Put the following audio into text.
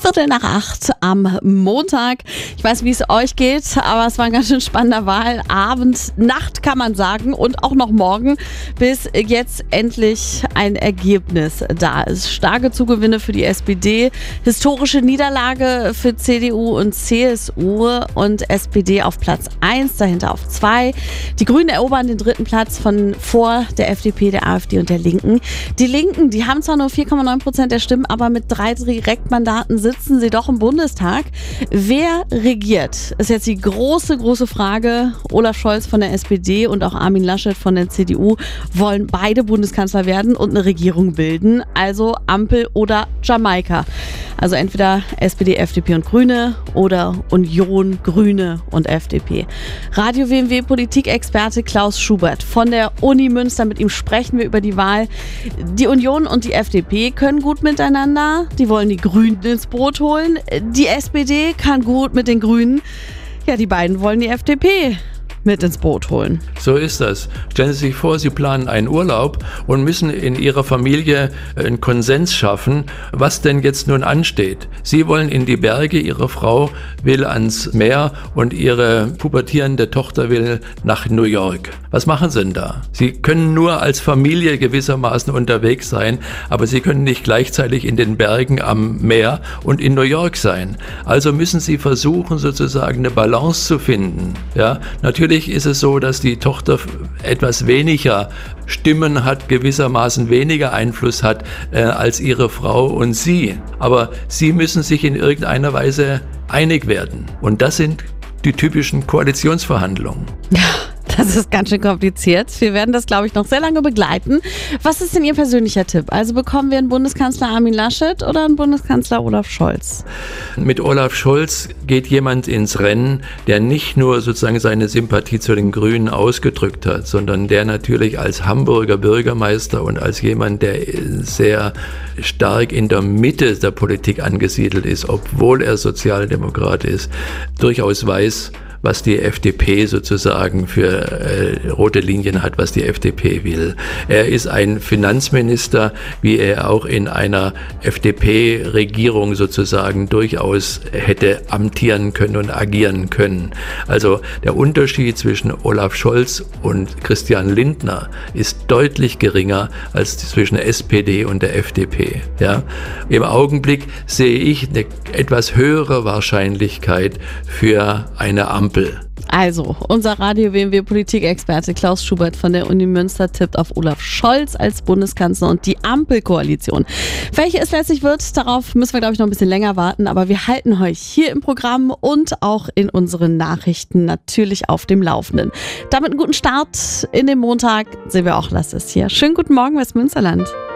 7:45 am Montag. Ich weiß, wie es euch geht, aber es war ein ganz schön spannender Wahlabend, Nacht kann man sagen und auch noch morgen, bis jetzt endlich ein Ergebnis da ist. Starke Zugewinne für die SPD, historische Niederlage für CDU und CSU und SPD auf Platz 1, dahinter auf 2. Die Grünen erobern den 3. Platz von vor der FDP, der AfD und der Linken. Die Linken, die haben zwar nur 4,9% der Stimmen, aber mit 3 Direktmandaten sitzen sie doch im Bundestag. Wer regiert, ist jetzt die große Frage. Olaf Scholz von der SPD und auch Armin Laschet von der CDU wollen beide Bundeskanzler werden und eine Regierung bilden. Also Ampel oder Jamaika. Also entweder SPD, FDP und Grüne oder Union, Grüne und FDP. Radio WMW Politikexperte Klaus Schubert von der Uni Münster. Mit ihm sprechen wir über die Wahl. Die Union und die FDP können gut miteinander. Die wollen die Grünen ins Boot holen. Die SPD kann gut mit den Grünen. Ja, die beiden wollen die FDP mit ins Boot holen. So ist das. Stellen Sie sich vor, Sie planen einen Urlaub und müssen in Ihrer Familie einen Konsens schaffen, was denn jetzt nun ansteht. Sie wollen in die Berge, Ihre Frau will ans Meer und Ihre pubertierende Tochter will nach New York. Was machen Sie denn da? Sie können nur als Familie gewissermaßen unterwegs sein, aber Sie können nicht gleichzeitig in den Bergen am Meer und in New York sein. Also müssen Sie versuchen, sozusagen eine Balance zu finden. Ja, natürlich ist es so, dass die Tochter etwas weniger Stimmen hat, gewissermaßen weniger Einfluss hat als ihre Frau und sie. Aber sie müssen sich in irgendeiner Weise einig werden. Und das sind die typischen Koalitionsverhandlungen. Ja. Das ist ganz schön kompliziert. Wir werden das, glaube ich, noch sehr lange begleiten. Was ist denn Ihr persönlicher Tipp? Also bekommen wir einen Bundeskanzler Armin Laschet oder einen Bundeskanzler Olaf Scholz? Mit Olaf Scholz geht jemand ins Rennen, der nicht nur sozusagen seine Sympathie zu den Grünen ausgedrückt hat, sondern der natürlich als Hamburger Bürgermeister und als jemand, der sehr stark in der Mitte der Politik angesiedelt ist, obwohl er Sozialdemokrat ist, durchaus weiß, was die FDP sozusagen für rote Linien hat, was die FDP will. Er ist ein Finanzminister, wie er auch in einer FDP-Regierung sozusagen durchaus hätte amtieren können und agieren können. Also der Unterschied zwischen Olaf Scholz und Christian Lindner ist deutlich geringer als zwischen der SPD und der FDP. Ja? Im Augenblick sehe ich eine etwas höhere Wahrscheinlichkeit für eine Ampel. Also, unser Radio WMW Politikexperte Klaus Schubert von der Uni Münster tippt auf Olaf Scholz als Bundeskanzler und die Ampelkoalition. Welche es letztlich wird, darauf müssen wir, glaube ich, noch ein bisschen länger warten, aber wir halten euch hier im Programm und auch in unseren Nachrichten natürlich auf dem Laufenden. Damit einen guten Start in den Montag. Silvia Ochlas ist hier. Schönen guten Morgen, Westmünsterland.